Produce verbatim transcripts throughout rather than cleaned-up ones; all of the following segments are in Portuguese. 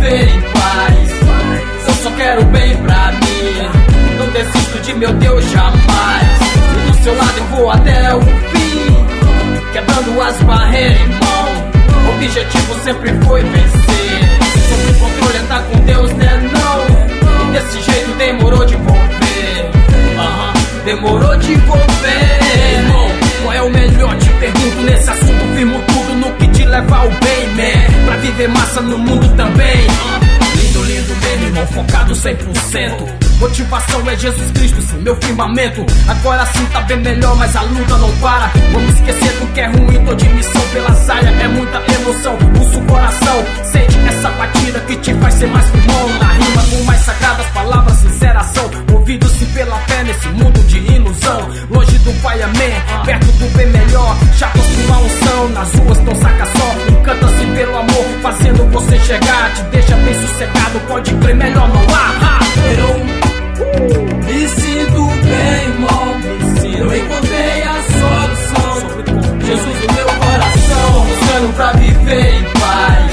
viver em paz. Eu só quero bem pra mim, não desisto de meu Deus jamais. E do seu lado eu vou até o fim, quebrando as barreiras, irmão. O objetivo sempre foi vencer. Sobre o controle é tá com Deus, né não? E desse jeito demorou de envolver. Aham, uhum, demorou de envolver. Irmão, qual é o melhor? Te pergunto nesse assunto. Firmo tudo no que te leva ao bem, man. Pra viver massa no mundo também. uh. Lindo, lindo mesmo, irmão, focado cem por cento. Motivação é Jesus Cristo, sim, meu firmamento. Agora sim tá bem melhor, mas a luta não para. Vamos esquecer do que é ruim, tô de missão pela saia. É muita emoção, pulso o coração. Sente essa batida que te faz ser mais firmão. Na rima com mais sagradas palavras, sinceração. Movido-se pela fé nesse mundo de ilusão. Longe do Pai, amém, perto do bem melhor. Já possui uma unção, nas ruas tão saca só. Encanta-se pelo amor, fazendo você chegar. Te deixa bem sossegado, pode crer, melhor não há. Eu me sinto bem, irmão. Eu encontrei a solução. Jesus do meu coração, buscando pra viver em paz.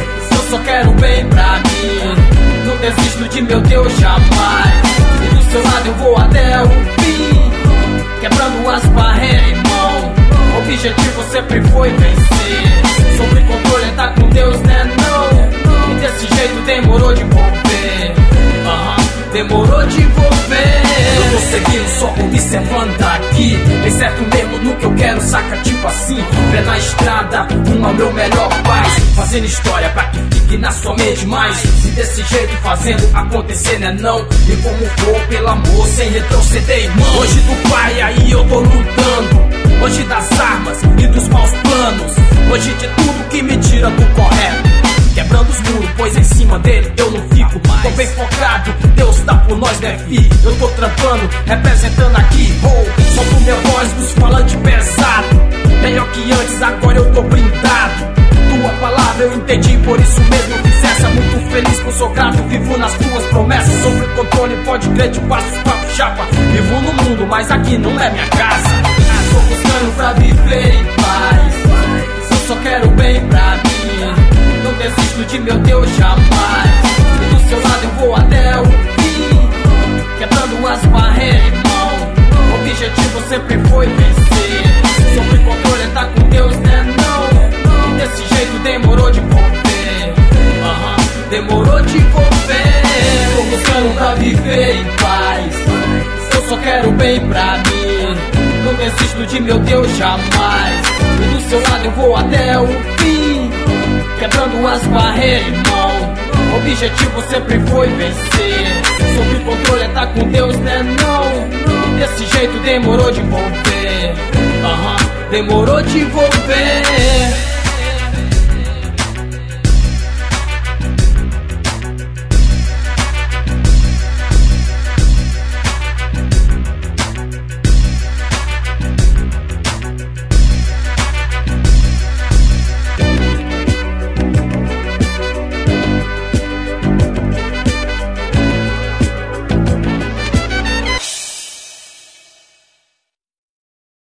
Eu só quero bem pra mim, não desisto de meu Deus jamais. E do seu lado eu vou até o fim, quebrando as barreiras, irmão. O objetivo sempre foi vencer. Sobre controle é tá com Deus, né não? E desse jeito demorou de envolver. Aham, uhum, demorou de envolver. Eu tô seguindo, só observando daqui. Bem certo mesmo no que eu quero, saca, tipo assim. Pé na estrada, um ao meu melhor paz. Fazendo história pra que fique na sua mente mais. E desse jeito fazendo acontecer, né não? E como for, pelo amor, sem retroceder, irmão. Hoje do Pai, aí eu tô lutando. Hoje das armas e dos maus planos. Hoje de tudo que me tira do correto. Quebrando os muros, pois em cima dele eu não fico. Tô bem focado, Deus tá por nós, né fi? Eu tô trampando, representando aqui. Oh, solto minha voz dos falantes pesado. Melhor que antes, agora eu tô blindado. Tua palavra eu entendi, por isso mesmo eu fiz essa. Muito feliz, eu sou grato, vivo nas tuas promessas. Sobre o controle, pode crer, te passo os papos chapa. Vivo no mundo, mas aqui não é minha casa. Tô buscando pra viver em paz. Eu só quero bem pra mim, não desisto de meu Deus jamais. E do seu lado eu vou até o fim, quebrando as barreiras, irmão. O objetivo sempre foi vencer. Sobre o controle é tá com Deus, né não? E desse jeito demorou de envolver. Aham, uhum, demorou de envolver. Tô buscando pra viver em paz. Eu só quero bem pra mim, não desisto de meu Deus jamais. E do seu lado eu vou até o fim, quebrando as barreiras, irmão. O objetivo sempre foi vencer. Sobre o controle é tá com Deus, né não? E desse jeito demorou de envolver. Aham, uhum, demorou de envolver.